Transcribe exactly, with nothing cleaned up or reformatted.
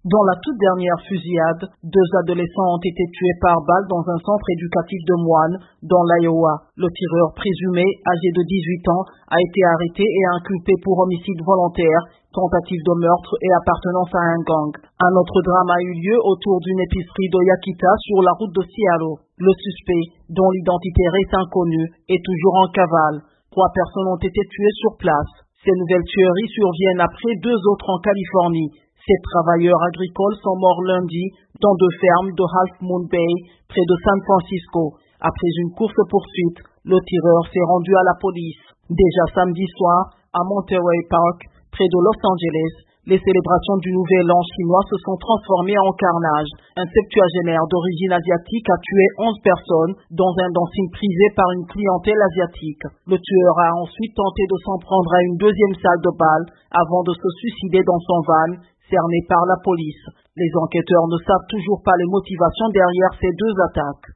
Dans la toute dernière fusillade, deux adolescents ont été tués par balle dans un centre éducatif de Moine, dans l'Iowa. Le tireur présumé, âgé de dix-huit ans, a été arrêté et inculpé pour homicide volontaire, tentative de meurtre et appartenance à un gang. Un autre drame a eu lieu autour d'une épicerie de Yakita sur la route de Seattle. Le suspect, dont l'identité reste inconnue, est toujours en cavale. Trois personnes ont été tuées sur place. Ces nouvelles tueries surviennent après deux autres en Californie. Ces travailleurs agricoles sont morts lundi dans deux fermes de Half Moon Bay, près de San Francisco. Après une course-poursuite, le tireur s'est rendu à la police. Déjà samedi soir, à Monterey Park, près de Los Angeles, les célébrations du Nouvel An chinois se sont transformées en carnage. Un septuagénaire d'origine asiatique a tué onze personnes dans un dancing prisé par une clientèle asiatique. Le tueur a ensuite tenté de s'en prendre à une deuxième salle de bal avant de se suicider dans son van, cerné par la police. Les enquêteurs ne savent toujours pas les motivations derrière ces deux attaques.